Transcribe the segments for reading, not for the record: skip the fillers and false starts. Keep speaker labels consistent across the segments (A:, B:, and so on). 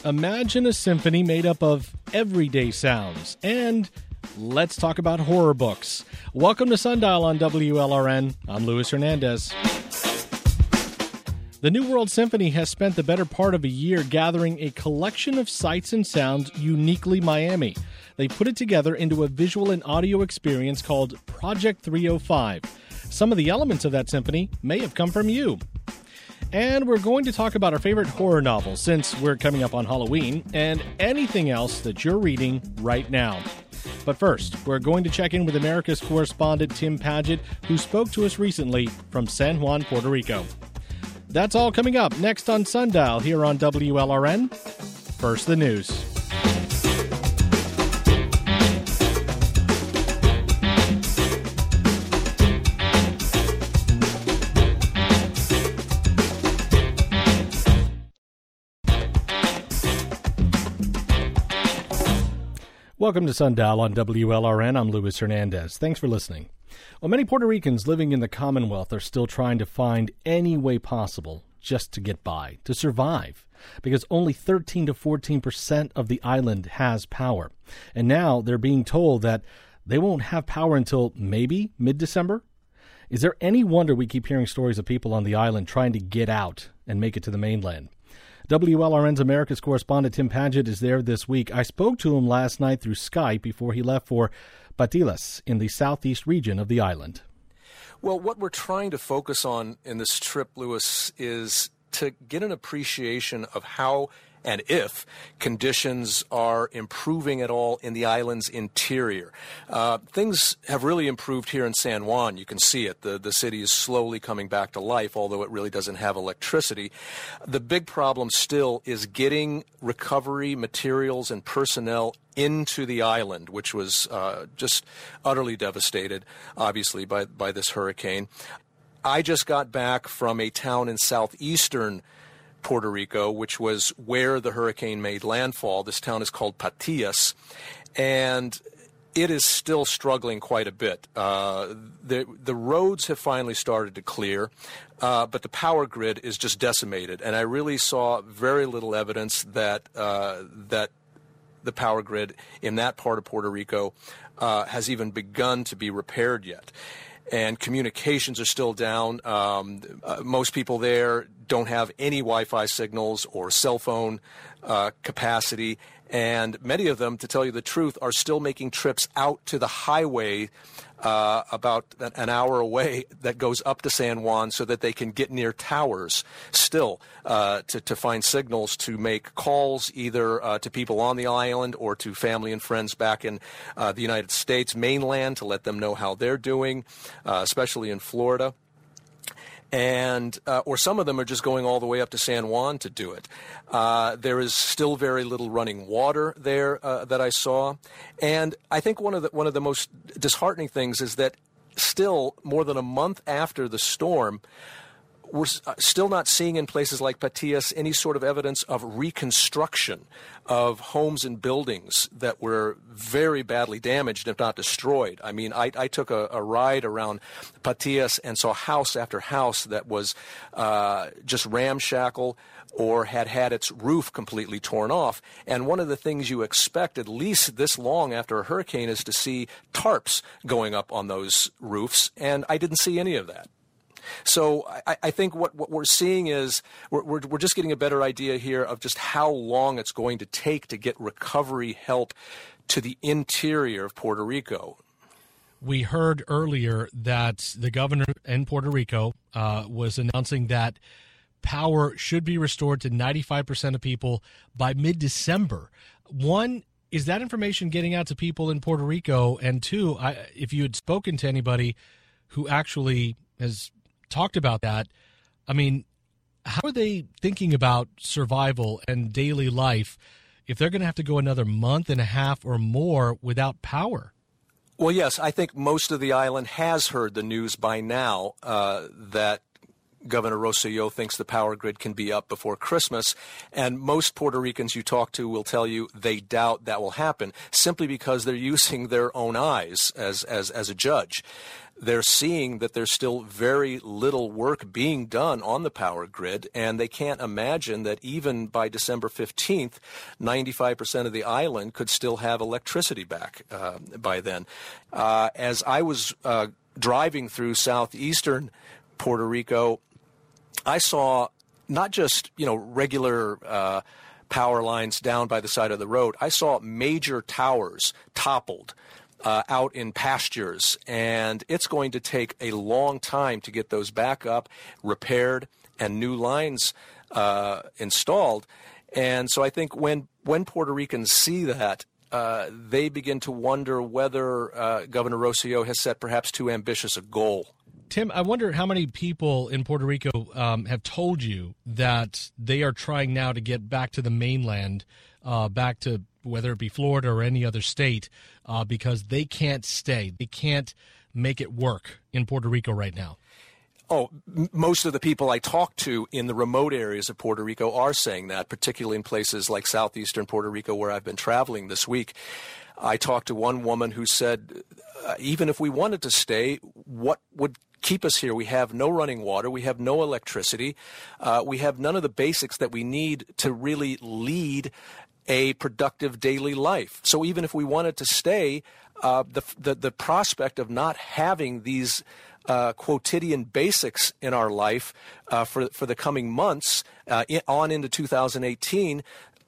A: Imagine a symphony made up of everyday sounds. And let's talk about horror books. Welcome to Sundial on WLRN. I'm Luis Hernandez. The New World Symphony has spent the better part of a year gathering a collection of sights and sounds uniquely Miami. They put it together into a visual and audio experience called Project 305. Some of the elements of that symphony may have come from you. And we're going to talk about our favorite horror novels since we're coming up on Halloween and anything else that you're reading right now. But first, we're going to check in with America's correspondent Tim Padgett, who spoke to us recently from San Juan, Puerto Rico. That's all coming up next on Sundial here on WLRN. First, the news. Welcome to Sundial on WLRN. I'm Luis Hernandez. Thanks for listening. Well, many Puerto Ricans living in the Commonwealth are still trying to find any way possible just to get by, to survive, because only 13 to 14% of the island has power. And now they're being told that they won't have power until maybe mid-December. Is there any wonder we keep hearing stories of people on the island trying to get out and make it to the mainland? WLRN's America's correspondent Tim Padgett is there this week. I spoke to him last night through Skype before he left for Patillas in the southeast region of the island.
B: Well, what we're trying to focus on in this trip, Lewis, is to get an appreciation of how and if conditions are improving at all in the island's interior. Things have really improved here in San Juan. You can see it. The city is slowly coming back to life, although it really doesn't have electricity. The big problem still is getting recovery materials and personnel into the island, which was just utterly devastated, obviously, by this hurricane. I just got back from a town in southeastern Puerto Rico, which was where the hurricane made landfall. This town is called Patillas, and it is still struggling quite a bit. The roads have finally started to clear, but the power grid is just decimated, and I really saw very little evidence that the power grid in that part of Puerto Rico has even begun to be repaired yet. And communications are still down. Most people there don't have any Wi-Fi signals or cell phone capacity. And many of them, to tell you the truth, are still making trips out to the highway about an hour away that goes up to San Juan so that they can get near towers still to find signals to make calls either to people on the island or to family and friends back in the United States mainland to let them know how they're doing, especially in Florida. And or some of them are just going all the way up to San Juan to do it. There is still very little running water there that I saw, and I think one of the most disheartening things is that still more than a month after the storm, we're still not seeing in places like Patillas any sort of evidence of reconstruction of homes and buildings that were very badly damaged, if not destroyed. I mean, I took a ride around Patillas and saw house after house that was just ramshackle or had its roof completely torn off. And one of the things you expect, at least this long after a hurricane, is to see tarps going up on those roofs, and I didn't see any of that. So I think what we're seeing is we're just getting a better idea here of just how long it's going to take to get recovery help to the interior of Puerto Rico.
A: We heard earlier that the governor in Puerto Rico was announcing that power should be restored to 95% of people by mid-December. One, is that information getting out to people in Puerto Rico? And two, if you had spoken to anybody who actually has talked about that, I mean, how are they thinking about survival and daily life if they're going to have to go another month and a half or more without power?
B: Well, yes, I think most of the island has heard the news by now that Governor Rosselló thinks the power grid can be up before Christmas. And most Puerto Ricans you talk to will tell you they doubt that will happen simply because they're using their own eyes as a judge. They're seeing that there's still very little work being done on the power grid, and they can't imagine that even by December 15th, 95% of the island could still have electricity back by then. As I was driving through southeastern Puerto Rico, I saw not just, regular power lines down by the side of the road. I saw major towers toppled out in pastures, and it's going to take a long time to get those back up, repaired, and new lines installed. And so I think when Puerto Ricans see that, they begin to wonder whether Governor Rosselló has set perhaps too ambitious a goal.
A: Tim, I wonder how many people in Puerto Rico have told you that they are trying now to get back to the mainland, back to whether it be Florida or any other state, because they can't stay. They can't make it work in Puerto Rico right now.
B: Oh, most of the people I talk to in the remote areas of Puerto Rico are saying that, particularly in places like southeastern Puerto Rico where I've been traveling this week. I talked to one woman who said, even if we wanted to stay, what would keep us here? We have no running water. We have no electricity. We have none of the basics that we need to really lead a productive daily life. So even if we wanted to stay, the prospect of not having these quotidian basics in our life for the coming months on into 2018,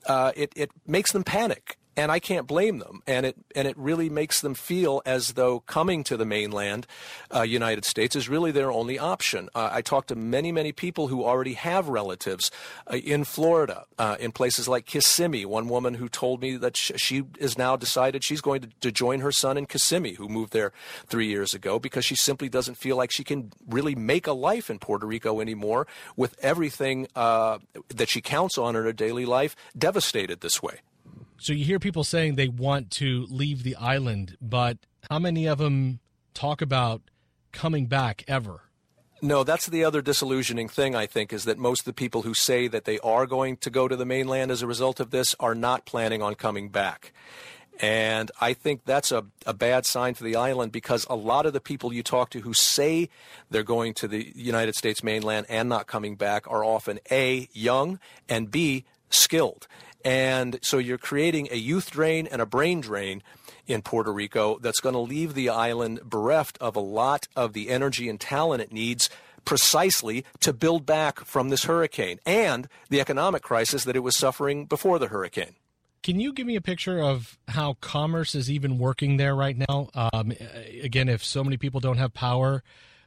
B: it makes them panic. And I can't blame them, and it really makes them feel as though coming to the mainland United States is really their only option. I talked to many people who already have relatives in Florida, in places like Kissimmee. One woman who told me that she is now decided she's going to join her son in Kissimmee, who moved there 3 years ago, because she simply doesn't feel like she can really make a life in Puerto Rico anymore with everything that she counts on in her daily life devastated this way.
A: So you hear people saying they want to leave the island, but how many of them talk about coming back ever?
B: No, that's the other disillusioning thing, I think, is that most of the people who say that they are going to go to the mainland as a result of this are not planning on coming back. And I think that's a bad sign for the island, because a lot of the people you talk to who say they're going to the United States mainland and not coming back are often A, young, and B, skilled. And so you're creating a youth drain and a brain drain in Puerto Rico that's going to leave the island bereft of a lot of the energy and talent it needs precisely to build back from this hurricane and the economic crisis that it was suffering before the hurricane.
A: Can you give me a picture of how commerce is even working there right now? Again, if so many people don't have power,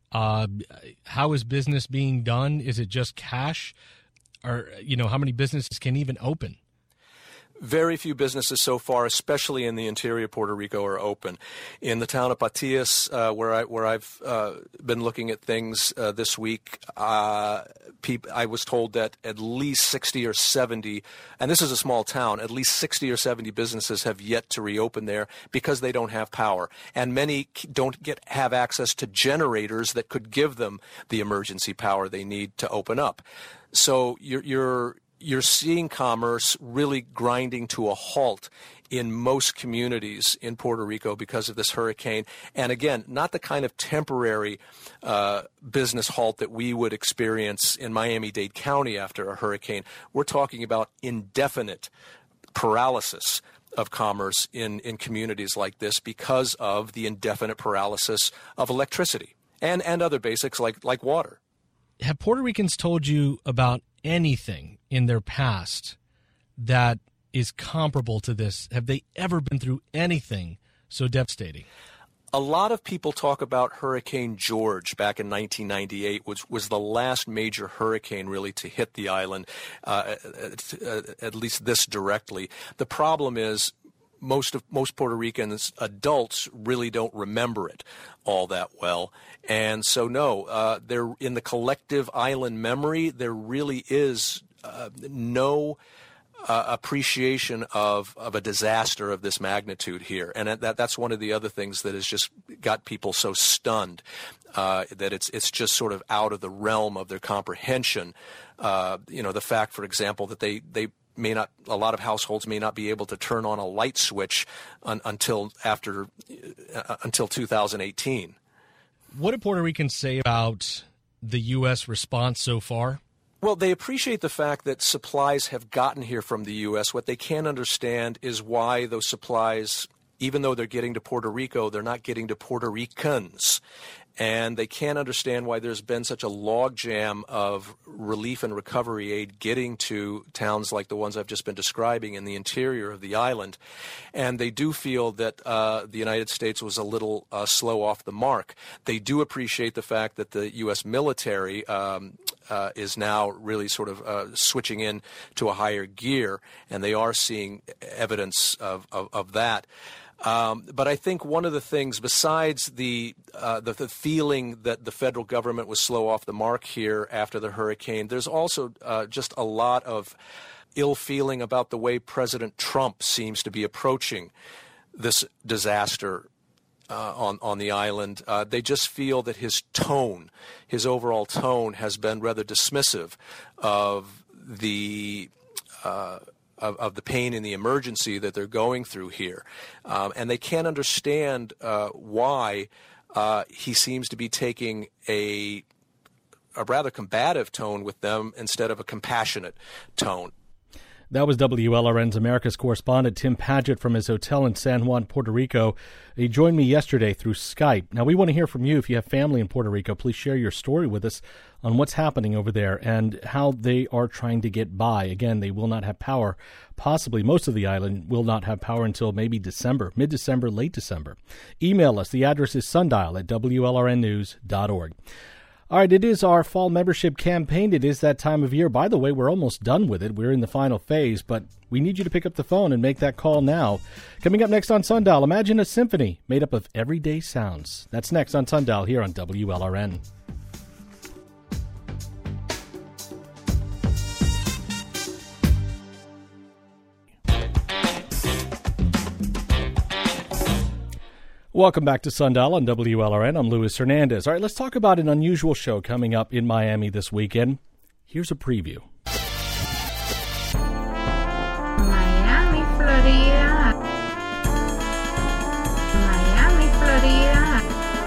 A: how is business being done? Is it just cash? Or, how many businesses can even open?
B: Very few businesses so far, especially in the interior Puerto Rico, are open. In the town of Patillas, where I've been looking at things this week, I was told that at least 60 or 70, and this is a small town, at least 60 or 70 businesses have yet to reopen there because they don't have power. And many don't have access to generators that could give them the emergency power they need to open up. So you're seeing commerce really grinding to a halt in most communities in Puerto Rico because of this hurricane. And again, not the kind of temporary business halt that we would experience in Miami-Dade County after a hurricane. We're talking about indefinite paralysis of commerce in communities like this because of the indefinite paralysis of electricity and other basics like water.
A: Have Puerto Ricans told you about anything in their past that is comparable to this? Have they ever been through anything so devastating?
B: A lot of people talk about Hurricane George back in 1998, which was the last major hurricane really to hit the island, at least this directly. The problem is most Puerto Ricans, adults, really don't remember it all that well. And so, no, there in the collective island memory, there really is no appreciation of a disaster of this magnitude here. And that's one of the other things that has just got people so stunned, that it's just sort of out of the realm of their comprehension. The fact, for example, that they may not, a lot of households may not be able to turn on a light switch until 2018.
A: What do Puerto Ricans say about the U.S. response so far?
B: Well, they appreciate the fact that supplies have gotten here from the U.S. What they can't understand is why those supplies, even though they're getting to Puerto Rico, they're not getting to Puerto Ricans. And they can't understand why there's been such a logjam of relief and recovery aid getting to towns like the ones I've just been describing in the interior of the island. And they do feel that the United States was a little slow off the mark. They do appreciate the fact that the U.S. military is now really sort of switching in to a higher gear, and they are seeing evidence of that. But I think one of the things, besides the feeling that the federal government was slow off the mark here after the hurricane, there's also just a lot of ill feeling about the way President Trump seems to be approaching this disaster on the island. They just feel that his overall tone, has been rather dismissive of the of the pain and the emergency that they're going through here. And they can't understand why he seems to be taking a rather combative tone with them instead of a compassionate tone.
A: That was WLRN's America's correspondent Tim Padgett from his hotel in San Juan, Puerto Rico. He joined me yesterday through Skype. Now, we want to hear from you. If you have family in Puerto Rico, please share your story with us on what's happening over there and how they are trying to get by. Again, they will not have power. Possibly most of the island will not have power until maybe December, mid-December, late December. Email us. The address is sundial@WLRNnews.org. All right, it is our fall membership campaign. It is that time of year. By the way, we're almost done with it. We're in the final phase, but we need you to pick up the phone and make that call now. Coming up next on Sundial, imagine a symphony made up of everyday sounds. That's next on Sundial here on WLRN. Welcome back to Sundial on WLRN. I'm Luis Hernandez. All right, let's talk about an unusual show coming up in Miami this weekend. Here's a preview.
C: Miami, Florida. Miami, Florida.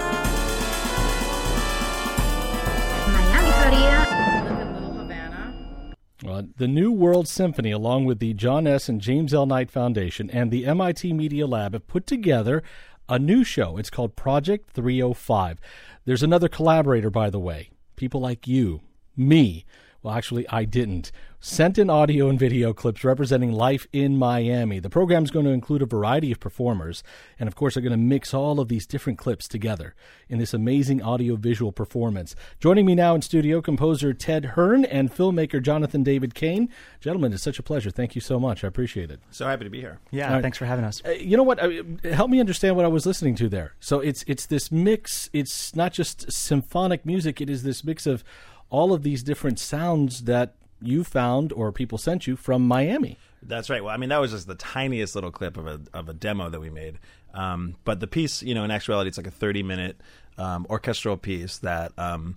C: Miami, Florida. Live in Little Havana.
A: The New World Symphony, along with the John S. and James L. Knight Foundation and the MIT Media Lab, have put together a new show. It's called Project 305. There's another collaborator, by the way. People like you, me. Well, actually, I didn't. Sent in audio and video clips representing life in Miami. The program's going to include a variety of performers, and of course, they're going to mix all of these different clips together in this amazing audio-visual performance. Joining me now in studio, composer Ted Hearn and filmmaker Jonathan David Kane. Gentlemen, it's such a pleasure. Thank you so much. I appreciate it.
D: So happy to be here.
E: Yeah, thanks for having us.
A: You know what? Help me understand what I was listening to there. So it's this mix. It's not just symphonic music. It is this mix of all of these different sounds that you found or people sent you from Miami.
D: That's right. Well, I mean, that was just the tiniest little clip of a demo that we made. But the piece, in actuality, it's like a 30-minute orchestral piece that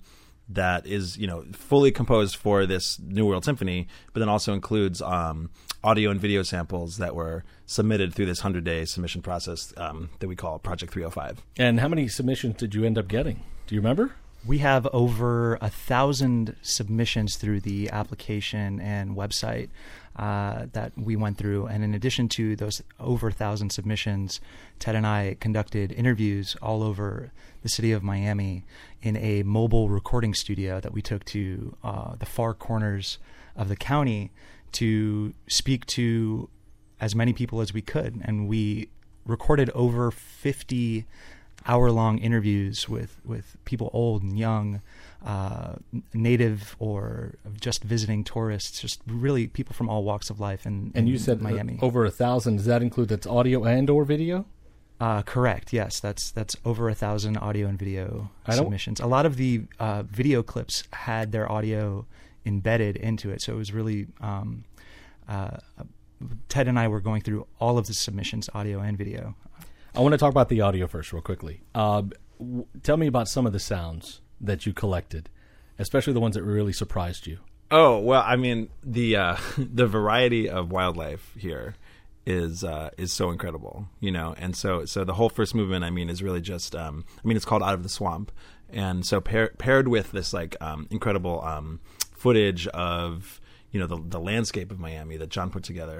D: is, fully composed for this New World Symphony, but then also includes audio and video samples that were submitted through this 100-day submission process that we call Project 305.
A: And how many submissions did you end up getting? Do you remember?
E: We have over 1,000 submissions through the application and website that we went through. And in addition to those over 1,000 submissions, Ted and I conducted interviews all over the city of Miami in a mobile recording studio that we took to the far corners of the county to speak to as many people as we could. And we recorded over 50 hour-long interviews with people old and young, native or just visiting tourists, just really people from all walks of life in
A: you said
E: Miami.
A: Over 1,000. Does that include that's audio and or video?
E: Correct. Yes, that's over 1,000 audio and video submissions. A lot of the video clips had their audio embedded into it, so it was really Ted and I were going through all of the submissions, audio and video.
A: I want to talk about the audio first real quickly. Tell me about some of the sounds that you collected, especially the ones that really surprised you.
D: Oh, well, I mean, the variety of wildlife here is so incredible, and so the whole first movement, I mean, is really just it's called Out of the Swamp, and so paired with this incredible footage of the landscape of Miami that John put together.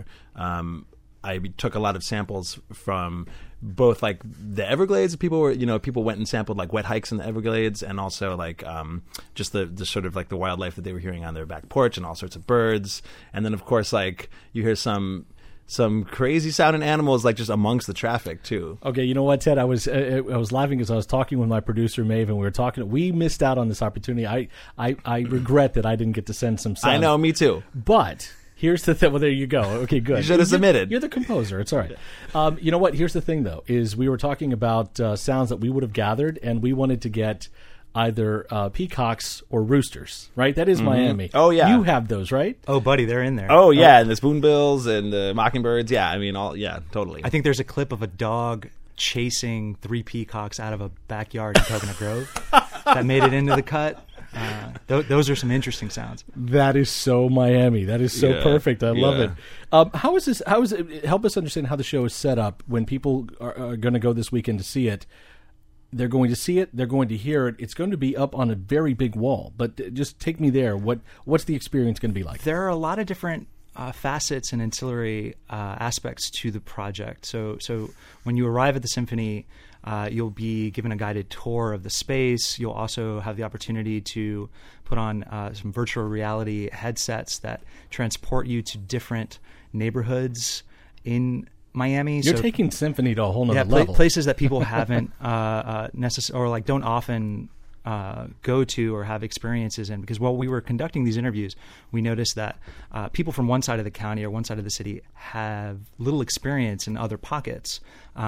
D: I took a lot of samples from both the Everglades. People went and sampled wet hikes in the Everglades, and also just the sort of the wildlife that they were hearing on their back porch and all sorts of birds. And then of course you hear some crazy sounding animals just amongst the traffic too.
A: Okay, you know what, Ted? I was laughing as I was talking with my producer Maeve, and we were talking. We missed out on this opportunity. I regret that I didn't get to send some sound.
D: I know, me too.
A: But here's the thing. Well, there you go. Okay, good.
D: You should have submitted.
A: You're the composer. It's all right. You know what? Here's the thing, though, is we were talking about sounds that we would have gathered, and we wanted to get either peacocks or roosters, right? That is Miami.
D: Oh, yeah.
A: You have those, right?
E: Oh, buddy, they're in there.
D: Oh, yeah, and the spoonbills and the mockingbirds. Yeah, I mean, totally.
E: I think there's a clip of a dog chasing 3 peacocks out of a backyard in Coconut Grove that made it into the cut. Those are some interesting sounds.
A: That is so Miami. That is so perfect. I love it. How is it? Help us understand how the show is set up when people are going to go this weekend to see it. They're going to see it. They're going to hear it. It's going to be up on a very big wall. But just take me there. What's the experience going to be like?
E: There are a lot of different facets and ancillary aspects to the project. So when you arrive at the Symphony, you'll be given a guided tour of the space. You'll also have the opportunity to put on some virtual reality headsets that transport you to different neighborhoods in Miami.
A: You're taking Symphony to a whole nother level.
E: Places that people haven't necessarily or don't often go to or have experiences in. Because while we were conducting these interviews, we noticed that people from one side of the county or one side of the city have little experience in other pockets.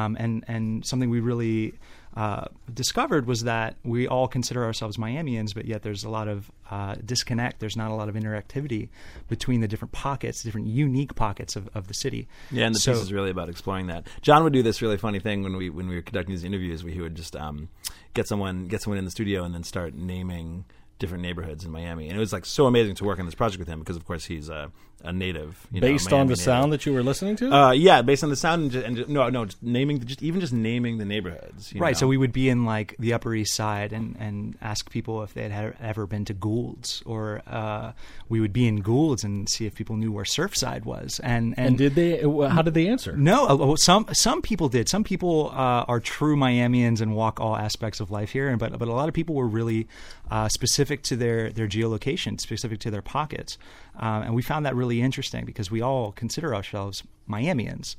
E: And something we really discovered was that we all consider ourselves Miamians, but yet there's a lot of disconnect. There's not a lot of interactivity between the different pockets, different unique pockets of the city.
D: Yeah, and the piece is really about exploring that. John would do this really funny thing when we were conducting these interviews, where he would just get someone in the studio and then start naming different neighborhoods in Miami. And it was so amazing to work on this project with him because, of course, he's a native.
A: Based on the sound that you were listening to?
D: Yeah, based on the sound just naming the neighborhoods.
E: Right, so we would be in the Upper East Side and ask people if they had ever been to Gould's, or we would be in Gould's and see if people knew where Surfside was. And
A: did they? How did they answer?
E: No, some people did. Some people are true Miamians and walk all aspects of life here, but a lot of people were really specific to their geolocation, specific to their pockets. And we found that really interesting because we all consider ourselves Miamians.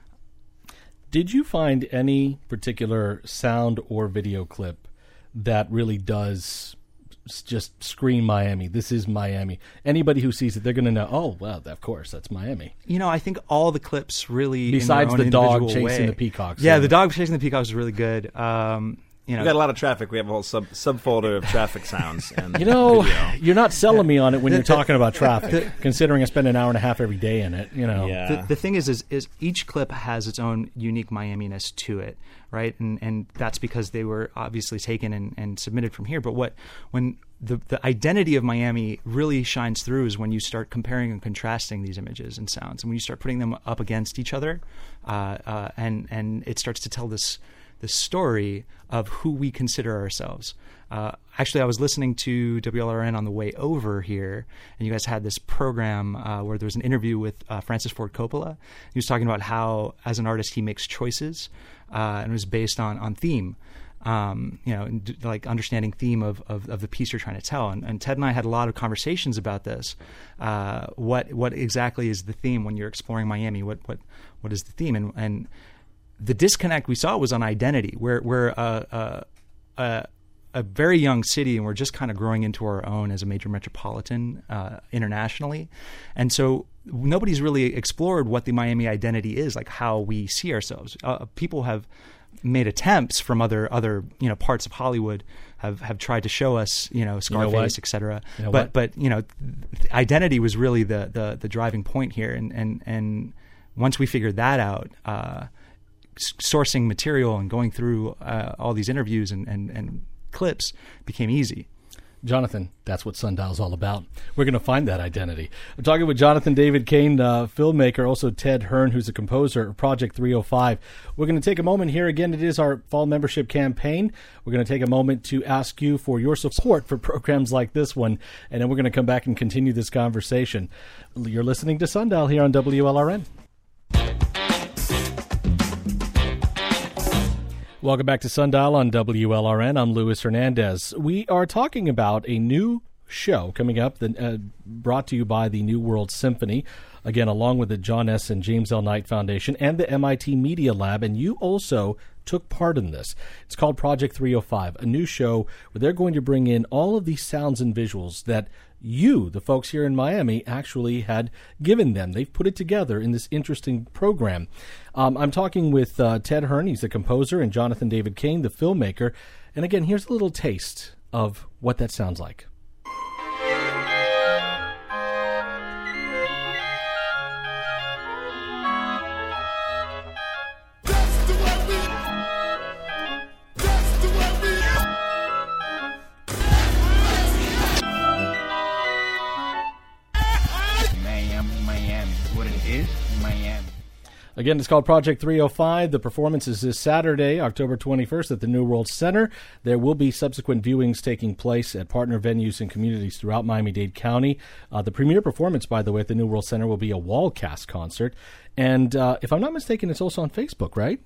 A: Did you find any particular sound or video clip that really does just scream Miami? This is Miami. Anybody who sees it, they're going to know, oh, well, of course, that's Miami.
E: I think all the clips really,
A: besides
E: in their own
A: the dog chasing
E: way.
A: the peacocks.
E: Yeah, the dog chasing the peacocks is really good.
D: We got a lot of traffic. We have a whole subfolder of traffic sounds. And
A: video. You're not selling me on it when you're talking about traffic, considering I spend an hour and a half every day in it.
D: Yeah.
E: The thing is each clip has its own unique Miami-ness to it, right? And that's because they were obviously taken and submitted from here. But when the identity of Miami really shines through is when you start comparing and contrasting these images and sounds, and when you start putting them up against each other, and it starts to tell the story of who we consider ourselves. Actually, I was listening to WLRN on the way over here, and you guys had this program where there was an interview with Francis Ford Coppola. He was talking about how, as an artist, he makes choices, and it was based on theme. Understanding theme of the piece you're trying to tell. And Ted and I had a lot of conversations about this. What exactly is the theme when you're exploring Miami? What is the theme? And the disconnect we saw was on identity. We're a very young city, and we're just kind of growing into our own as a major metropolitan internationally. And so nobody's really explored what the Miami identity is, like how we see ourselves. People have made attempts from other parts of Hollywood have tried to show us, Scarface,
A: what?
E: et cetera.
A: You know what?
E: But identity was really the driving point here, and once we figured that out, sourcing material and going through all these interviews and clips became easy.
A: Jonathan, that's what Sundial's all about. We're going to find that identity. I'm talking with Jonathan David Kane, filmmaker, also Ted Hearn, who's a composer of Project 305. We're going to take a moment here. Again, it is our fall membership campaign. We're going to take a moment to ask you for your support for programs like this one, and then we're going to come back and continue this conversation. You're listening to Sundial here on WLRN. Welcome back to Sundial on WLRN. I'm Luis Hernandez. We are talking about a new show coming up that brought to you by the New World Symphony, again, along with the John S. and James L. Knight Foundation and the MIT Media Lab, and you also took part in this. It's called Project 305, a new show where they're going to bring in all of these sounds and visuals that you, the folks here in Miami, actually had given them. They've put it together in this interesting program. I'm talking with Ted Hearn, he's the composer, and Jonathan David Kane, the filmmaker. And again, here's a little taste of what that sounds like. Again, it's called Project 305. The performance is this Saturday, October 21st at the New World Center. There will be subsequent viewings taking place at partner venues and communities throughout Miami-Dade County. The premiere performance, by the way, at the New World Center will be a wall cast concert. And if I'm not mistaken, it's also on Facebook, right?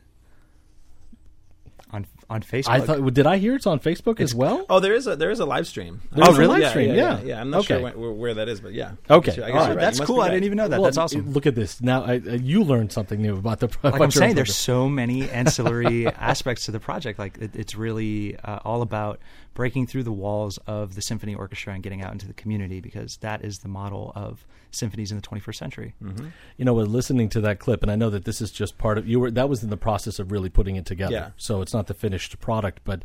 E: On Facebook.
A: I thought. Did I hear it's on Facebook as well?
D: Oh, there is a live stream.
A: There's a live stream. Yeah.
D: I'm not sure where that is, but yeah.
A: Okay,
D: I guess
A: all
D: you're
A: right.
D: right.
E: That's cool. I didn't even know that.
A: Well,
E: that's awesome.
A: Look at this. Now you learned something new about the project.
E: Like I'm saying, there's so many ancillary aspects to the project. Like it's really all about breaking through the walls of the symphony orchestra and getting out into the community, because that is the model of symphonies in the 21st century.
A: Mm-hmm. You know, with listening to that clip, and I know that this is just part of that was in the process of really putting it together.
D: Yeah.
A: So it's not the finished product, but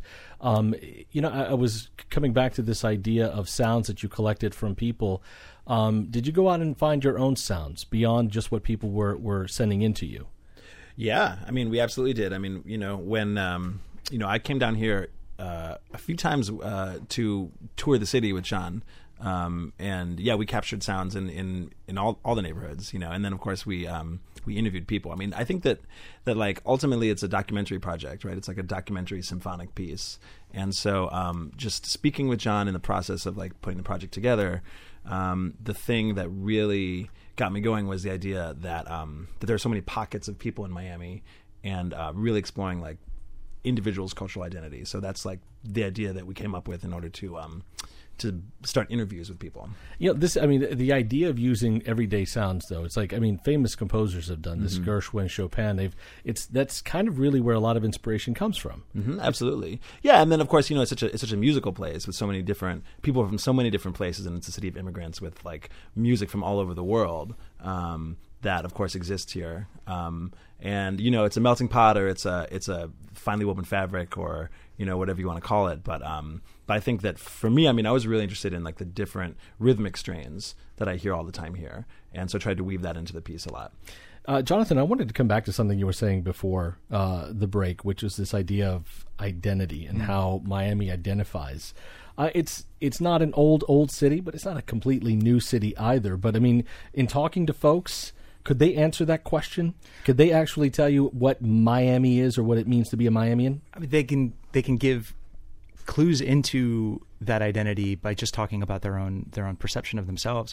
A: I was coming back to this idea of sounds that you collected from people. Did you go out and find your own sounds beyond just what people were sending in to you?
D: Yeah, I mean, we absolutely did. I mean, when I came down here a few times to tour the city with John. And yeah, we captured sounds in all the neighborhoods, and then of course we interviewed people. I mean, I think that like ultimately it's a documentary project, right? It's like a documentary symphonic piece. And so just speaking with John in the process of like putting the project together, the thing that really got me going was the idea that there are so many pockets of people in Miami, and really exploring like individuals' cultural identity. So that's like the idea that we came up with in order to start interviews with people.
A: The idea of using everyday sounds, though, it's like, famous composers have done this, Gershwin, Chopin, that's kind of really where a lot of inspiration comes from.
D: Mm-hmm, absolutely. Yeah, and then of course, it's such a musical place with so many different people from so many different places, and it's a city of immigrants with like music from all over the world. That of course exists here, and it's a melting pot, or it's a finely woven fabric, or whatever you want to call it. But I think that for me, I was really interested in like the different rhythmic strains that I hear all the time here, and so I tried to weave that into the piece a lot.
A: Jonathan, I wanted to come back to something you were saying before the break, which was this idea of identity and how Miami identifies. It's not an old city, but it's not a completely new city either. But in talking to folks, could they answer that question? Could they actually tell you what Miami is or what it means to be a Miamian?
E: They can give clues into that identity by just talking about their own perception of themselves,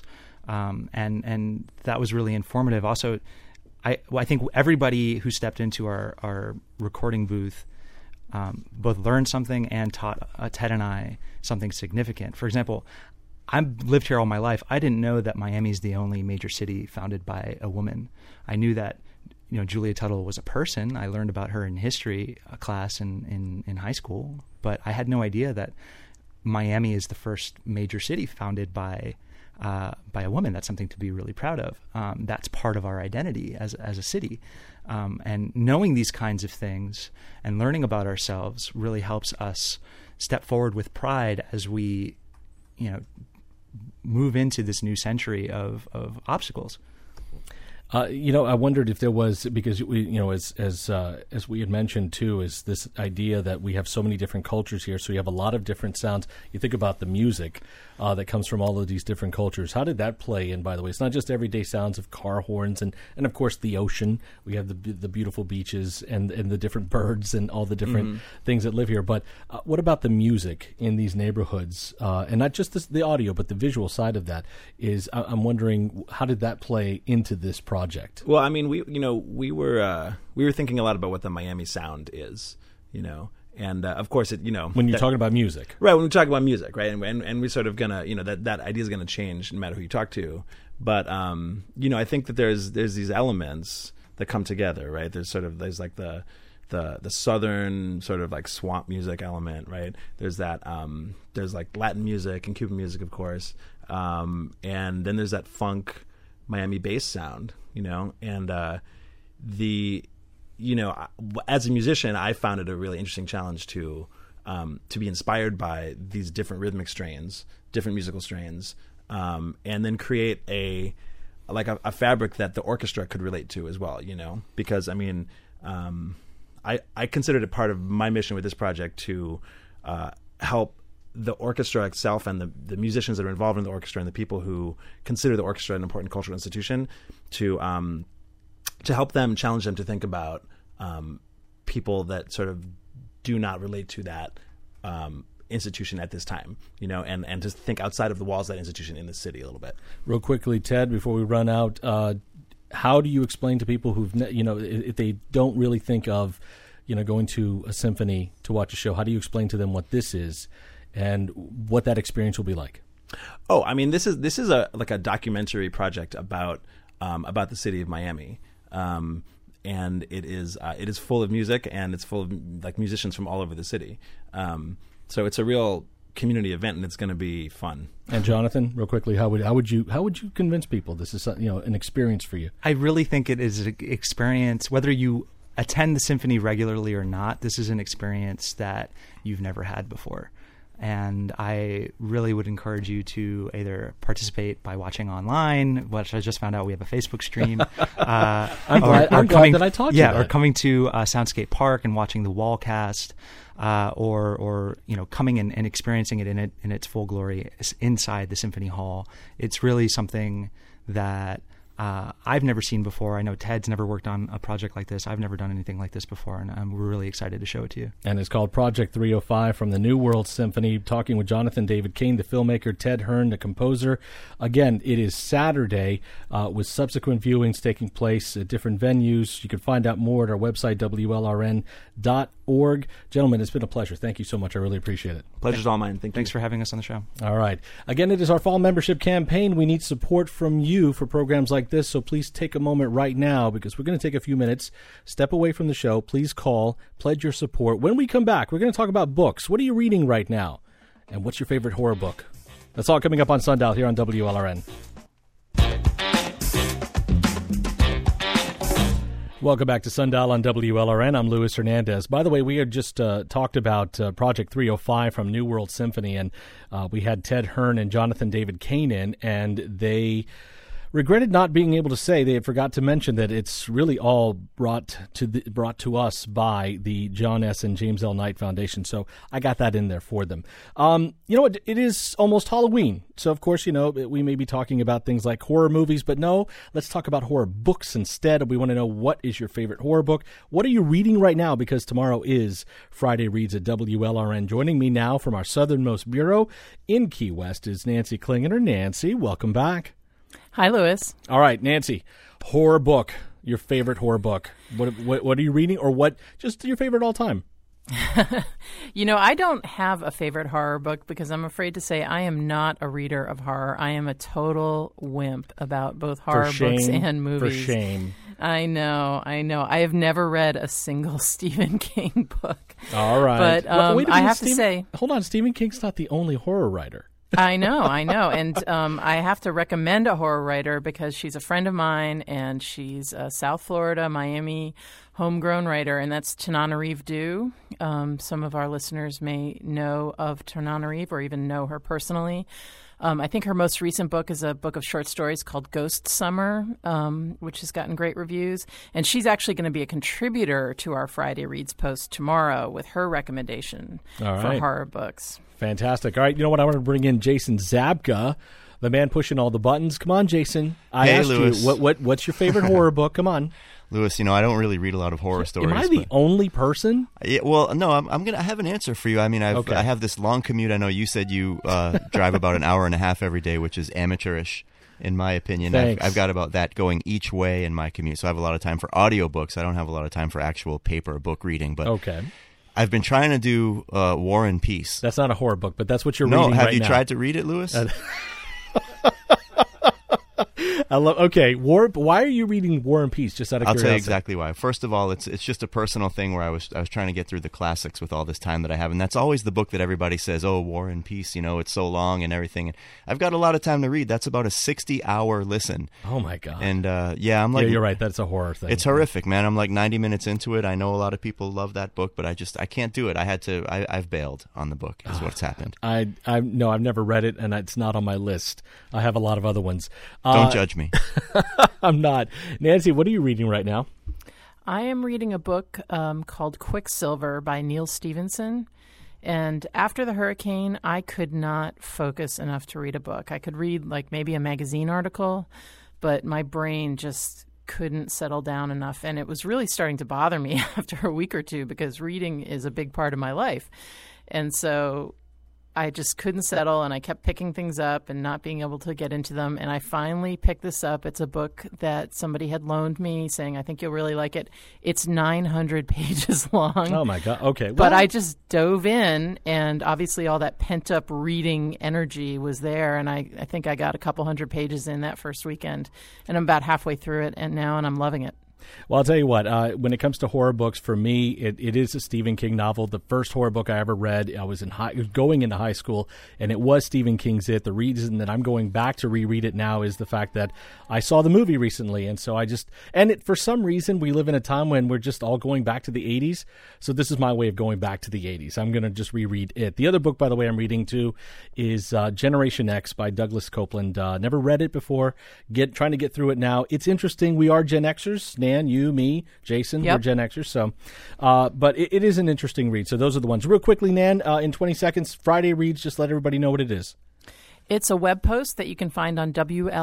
E: and that was really informative. Also, I think everybody who stepped into our recording booth both learned something and taught Ted and I something significant. For example, I've lived here all my life. I didn't know that Miami is the only major city founded by a woman. I knew that Julia Tuttle was a person. I learned about her in history class in high school, but I had no idea that Miami is the first major city founded by a woman. That's something to be really proud of. That's part of our identity as a city. And knowing these kinds of things and learning about ourselves really helps us step forward with pride as we, move into this new century of obstacles.
A: I wondered if there was, because we, as we had mentioned too, is this idea that we have so many different cultures here. So you have a lot of different sounds. You think about the music that comes from all of these different cultures. How did that play in? By the way, it's not just everyday sounds of car horns and of course the ocean. We have the beautiful beaches and the different birds and all the different things that live here. But what about the music in these neighborhoods, and not just the audio, but the visual side of that? I'm wondering, how did that play into this project?
D: Well, I mean, we were thinking a lot about what the Miami sound is, and of course
A: when you're talking about music,
D: right? When we talk about music, right, and we're sort of gonna, that idea is gonna change no matter who you talk to, but I think that there's these elements that come together, right? There's like the southern sort of like swamp music element, right? There's that there's like Latin music and Cuban music, of course, and then there's that funk Miami bass sound, and as a musician, I found it a really interesting challenge to be inspired by these different rhythmic strains, different musical strains, and then create a fabric that the orchestra could relate to as well, because I mean, I considered it part of my mission with this project to help the orchestra itself and the musicians that are involved in the orchestra and the people who consider the orchestra an important cultural institution to help them, challenge them to think about people that sort of do not relate to that institution at this time, and to think outside of the walls of that institution in the city a little bit.
A: Real quickly, Ted, before we run out, how do you explain to people who've, if they don't really think of, going to a symphony to watch a show, how do you explain to them what this is and what that experience will be like?
D: Oh, I mean, this is a documentary project about the city of Miami, and it is full of music, and it's full of like musicians from all over the city. So it's a real community event, and it's going to be fun.
A: And Jonathan, real quickly, how would you convince people this is an experience for you?
E: I really think it is an experience, whether you attend the symphony regularly or not. This is an experience that you've never had before. And I really would encourage you to either participate by watching online, which I just found out we have a Facebook stream.
A: I'm glad that I taught you that.
E: Or coming to Soundscape Park and watching the Wallcast, or coming and experiencing it in its full glory inside the Symphony Hall. It's really something that I've never seen before. I know Ted's never worked on a project like this. I've never done anything like this before, and I'm really excited to show it to you. And
A: it's called Project 305 from the New World Symphony, talking with Jonathan David Kane, the filmmaker, Ted Hearn, the composer. Again, it is Saturday with subsequent viewings taking place at different venues. You can find out more at our website, WLRN.org. Gentlemen, it's been a pleasure. Thank you so much. I really appreciate it.
D: Pleasure's all mine. Thanks
E: for having us on the show.
A: All right. Again, it is our fall membership campaign. We need support from you for programs like this, so please take a moment right now, because we're going to take a few minutes, step away from the show. Please call, pledge your support. When we come back, we're going to talk about books. What are you reading right now? And what's your favorite horror book? That's all coming up on Sundial here on WLRN. Welcome back to Sundial on WLRN. I'm Luis Hernandez. By the way, we had just talked about Project 305 from New World Symphony, and we had Ted Hearn and Jonathan David Kane in, and they regretted not being able to say, they had forgot to mention that it's really all brought to us by the John S. and James L. Knight Foundation. So I got that in there for them. It is almost Halloween. So, of course, we may be talking about things like horror movies, but no, let's talk about horror books instead. We want to know, what is your favorite horror book? What are you reading right now? Because tomorrow is Friday Reads at WLRN. Joining me now from our southernmost bureau in Key West is Nancy Klingener. Nancy, welcome back.
F: Hi, Louis.
A: All right, Nancy, horror book, your favorite horror book. What are you reading, or what, just your favorite all time?
F: I don't have a favorite horror book, because I'm afraid to say I am not a reader of horror. I am a total wimp about both horror books and movies.
A: For shame.
F: I know. I have never read a single Stephen King book.
A: All right.
F: But wait a minute, I have to say...
A: Hold on, Stephen King's not the only horror writer.
F: I know. And I have to recommend a horror writer because she's a friend of mine, and she's a South Florida, Miami homegrown writer, and that's Tananarive Due. Some of our listeners may know of Tananarive or even know her personally. I think her most recent book is a book of short stories called Ghost Summer, which has gotten great reviews. And she's actually going to be a contributor to our Friday Reads post tomorrow with her recommendation for horror books.
A: Fantastic. All right, you know what? I want to bring in Jason Zabka, the man pushing all the buttons. Come on, Jason. I asked
G: Louis.
A: you, what's your favorite horror book? Come on.
G: Louis, I don't really read a lot of horror stories.
A: Am I the only person?
G: Yeah, well, no, I have an answer for you. I mean, I have this long commute. I know you said you drive about an hour and a half every day, which is amateurish, in my opinion. I've got about that going each way in my commute, so I have a lot of time for audiobooks. I don't have a lot of time for actual paper book reading, but I've been trying to do War and Peace.
A: That's not a horror book, but that's what you're reading right now.
G: No, have you tried to read it, Louis?
A: I love. Okay, why are you reading War and Peace? Just out of curiosity.
G: I'll tell you exactly why. First of all, it's just a personal thing where I was trying to get through the classics with all this time that I have, and that's always the book that everybody says, "Oh, War and Peace, it's so long and everything." And I've got a lot of time to read. That's about a 60-hour listen.
A: Oh my god!
G: And I'm like,
A: yeah, you're right. That's a horror thing.
G: It's horrific, man. I'm like 90 minutes into it. I know a lot of people love that book, but I can't do it. I've bailed on the book. Is what's happened.
A: I've never read it, and it's not on my list. I have a lot of other ones.
G: Don't judge me.
A: I'm not. Nancy, what are you reading right now?
F: I am reading a book called Quicksilver by Neil Stevenson. And after the hurricane, I could not focus enough to read a book. I could read maybe a magazine article, but my brain just couldn't settle down enough. And it was really starting to bother me after a week or two because reading is a big part of my life. And so I just couldn't settle, and I kept picking things up and not being able to get into them. And I finally picked this up. It's a book that somebody had loaned me saying, I think you'll really like it. It's 900 pages long.
A: Oh, my God. Okay.
F: But I just dove in, and obviously all that pent-up reading energy was there. And I think I got a couple hundred pages in that first weekend. And I'm about halfway through it and I'm loving it.
A: Well, I'll tell you what, when it comes to horror books, for me, it is a Stephen King novel. The first horror book I ever read, I was going into high school, and it was Stephen King's It. The reason that I'm going back to reread it now is the fact that I saw the movie recently, and so for some reason, we live in a time when we're just all going back to the 80s, so this is my way of going back to the 80s. I'm going to just reread it. The other book, by the way, I'm reading too is Generation X by Douglas Copeland. Never read it before, trying to get through it now. It's interesting. We are Gen Xers, Nan, you, me, Jason, We're Gen Xers. So, but it is an interesting read. So those are the ones. Real quickly, Nan, in 20 seconds, Friday Reads, just let everybody know what it is.
F: It's a web post that you can find on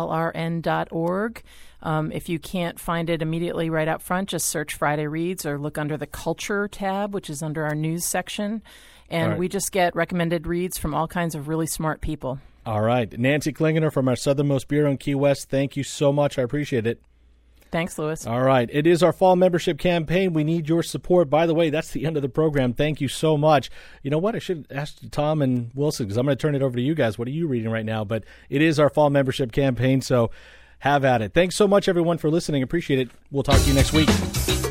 F: WLRN.org. If you can't find it immediately right out front, just search Friday Reads or look under the Culture tab, which is under our news section. And we just get recommended reads from all kinds of really smart people. All
A: right. Nancy Klingener from our Southernmost Bureau in Key West, thank you so much. I appreciate it.
F: Thanks, Louis.
A: All right. It is our fall membership campaign. We need your support. By the way, that's the end of the program. Thank you so much. You know what? I should ask Tom and Wilson because I'm going to turn it over to you guys. What are you reading right now? But it is our fall membership campaign, so have at it. Thanks so much, everyone, for listening. Appreciate it. We'll talk to you next week.